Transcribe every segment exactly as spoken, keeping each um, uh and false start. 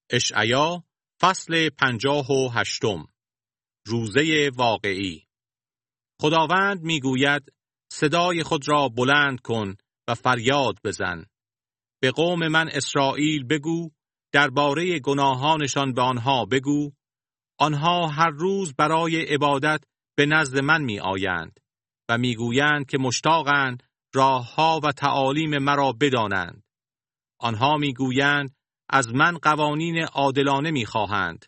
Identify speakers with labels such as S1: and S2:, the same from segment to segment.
S1: اشعیا فصل پنجاه و هشتم. روزه واقعی. خداوند میگوید صدای خود را بلند کن و فریاد بزن. به قوم من اسرائیل بگو، درباره گناهانشان به آنها بگو، آنها هر روز برای عبادت به نزد من می آیند و میگویند که مشتاقند راهها و تعالیم مرا بدانند. آنها میگویند از من قوانین عادلانه میخواهند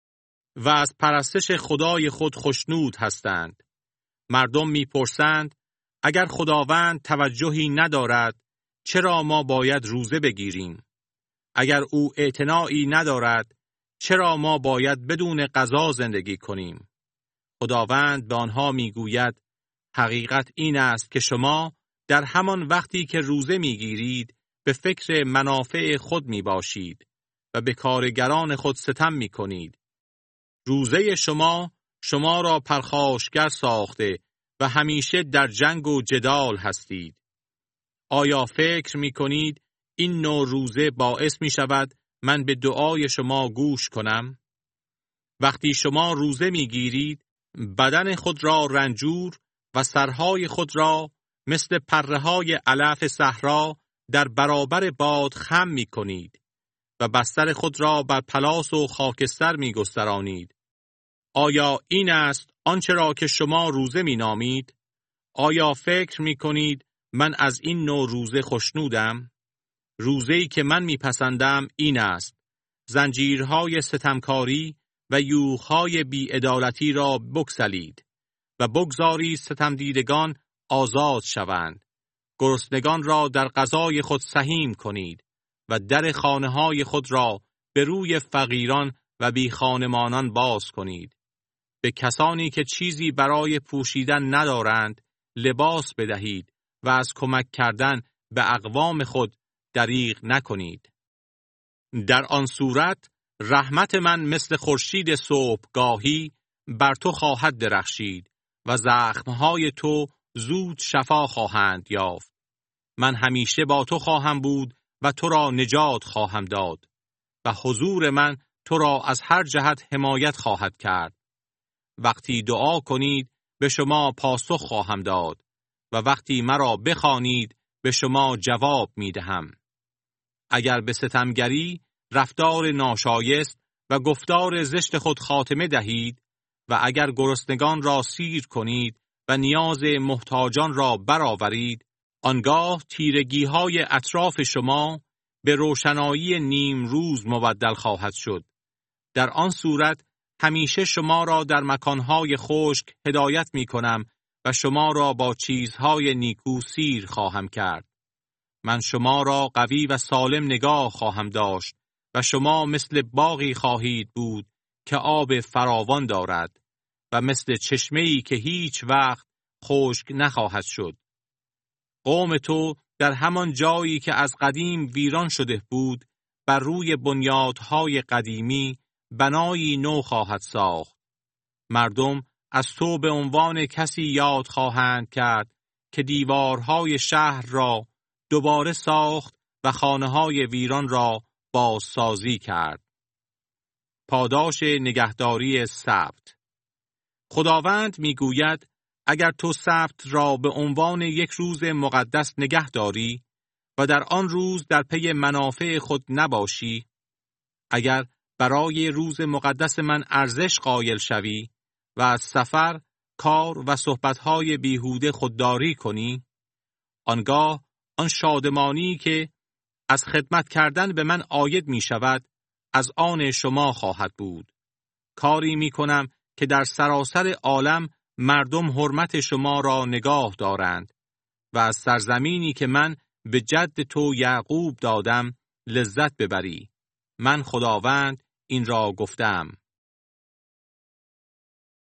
S1: و از پرستش خدای خود خوشنود هستند. مردم میپرسند اگر خداوند توجهی ندارد چرا ما باید روزه بگیریم؟ اگر او اعتنایی ندارد چرا ما باید بدون غذا زندگی کنیم؟ خداوند به آنها میگوید حقیقت این است که شما در همان وقتی که روزه میگیرید به فکر منافع خود می باشید و به کارگران خود ستم می کنید. روزه شما شما را پرخاشگر ساخته و همیشه در جنگ و جدال هستید. آیا فکر می کنید این نوع روزه باعث می شود من به دعای شما گوش کنم؟ وقتی شما روزه می گیرید بدن خود را رنجور و سرهای خود را مثل پره‌های علف صحرا در برابر باد خم می کنید و بستر خود را بر پلاس و خاکستر می گسترانید. آیا این است آنچه را که شما روزه می نامید؟ آیا فکر می کنید من از این نوع روزه خوشنودم؟ روزه‌ای که من می پسندم این است: زنجیرهای ستمکاری و یوغ‌های بی‌عدالتی را بگسلید و بگذارید ستمدیدگان آزاد شوند. گرسنگان را در غذای خود سهیم کنید و در خانه‌های خود را به روی فقیران و بیخانمانان باز کنید. به کسانی که چیزی برای پوشیدن ندارند لباس بدهید و از کمک کردن به اقوام خود دریغ نکنید. در آن صورت رحمت من مثل خورشید صبحگاهی بر تو خواهد درخشید و زخمهای تو زود شفا خواهند یافت. من همیشه با تو خواهم بود و تو را نجات خواهم داد و حضور من تو را از هر جهت حمایت خواهد کرد. وقتی دعا کنید به شما پاسخ خواهم داد و وقتی مرا بخوانید به شما جواب می دهم. اگر به ستمگری، رفتار ناشایست و گفتار زشت خود خاتمه دهید و اگر گرسنگان را سیر کنید و نیاز محتاجان را برآورید، آنگاه تیرگی‌های اطراف شما به روشنایی نیم روز مبدل خواهد شد. در آن صورت همیشه شما را در مکانهای خشک هدایت می کنم و شما را با چیزهای نیکو سیر خواهم کرد. من شما را قوی و سالم نگاه خواهم داشت و شما مثل باغی خواهید بود که آب فراوان دارد و مثل چشمه‌ای که هیچ وقت خشک نخواهد شد. قوم تو در همان جایی که از قدیم ویران شده بود بر روی بنیادهای قدیمی بنایی نو خواهد ساخت. مردم از تو به عنوان کسی یاد خواهند کرد که دیوارهای شهر را دوباره ساخت و خانه‌های ویران را بازسازی کرد. پاداش نگهداری سبت. خداوند میگوید اگر تو سبت را به عنوان یک روز مقدس نگه داری و در آن روز در پی منافع خود نباشی، اگر برای روز مقدس من ارزش قائل شوی و از سفر، کار و صحبتهای بیهوده خودداری کنی، آنگاه آن شادمانی که از خدمت کردن به من عاید می شود از آن شما خواهد بود. کاری می کنم که در سراسر عالم مردم حرمت شما را نگاه دارند و از سرزمینی که من به جد تو یعقوب دادم لذت ببری. من خداوند این را گفتم.